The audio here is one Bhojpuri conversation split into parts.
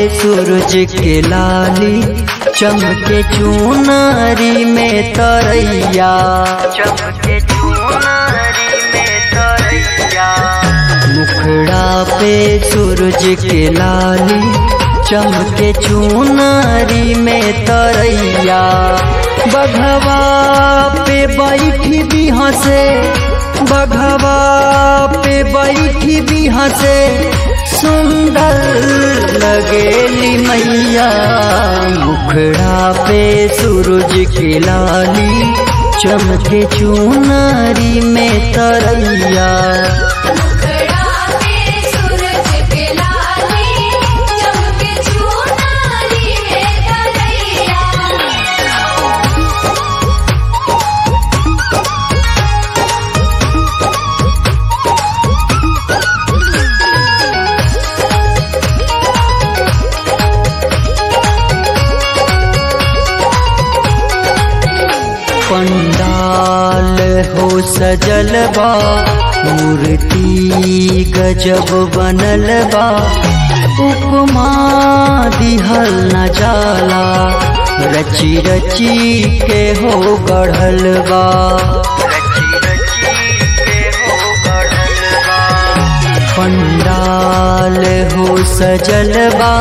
सूरज के लाली चमके चुनरी में तरैया, चमके चुनरी में तरैया। मुखड़ा पे सूरज के लाली चमके चुनरी में तरैया। बघवा पे बैठी भी हंसे, बघवा पे बैठी भी हंसे, सुंदर लगेली मैया। मुखड़ा पे सूरज की लाली चमके चुनरी में तरैया। पंडाल हो सजल बा, मूर्ति गजब बनल बा। उपमा दिहल न जाला, रची रची के हो गढ़ल बा। पंडाल हो सजल बा,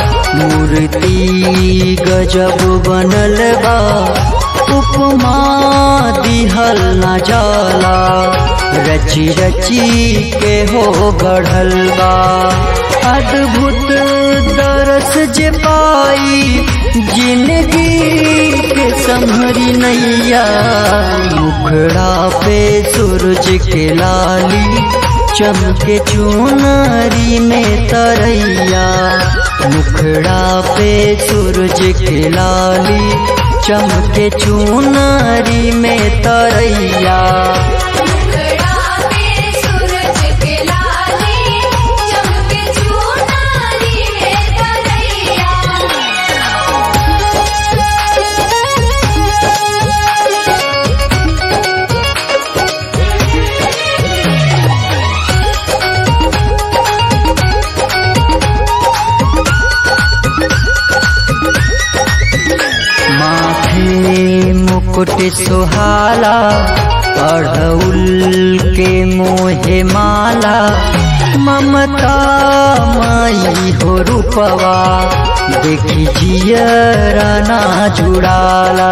मूर्ति गजब बनल बा। उपमा दिहल न जाला, रची रची के हो गढ़ल बा। अद्भुत दरस जे पाई, जिंदगी के संभरी नैया। मुखड़ा पे सूरज के लाली चमके चुनरी में तरैया। मुखड़ा पे सूरज के लाली चमके चुनरी में तरैया। मुकुट सुहाला, अढ़उल के मोहे माला। ममता माई हो रूपवा, देखी जियरा ना जुड़ाला।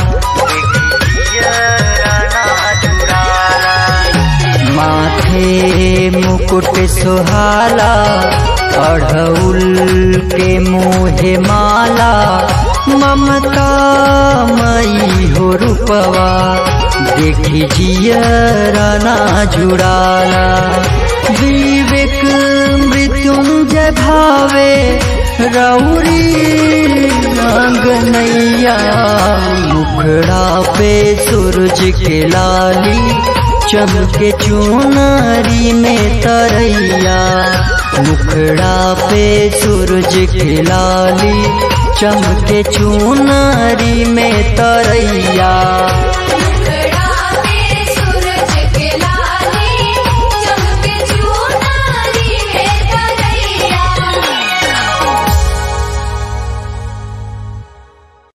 माथे मुकुट सुहाला, अढ़उल के मोहे माला। ममता मई हो रूपवा, देखी जियरा ना जुड़ाला। विवेक मृत्युंजय भावे, रौरी अंगनैया। मुखड़ा पे सूरज के लाली चमके चुनरी में तरैया। मुखड़ा पे सूरज के लाली चमके चुनरी में तरैया।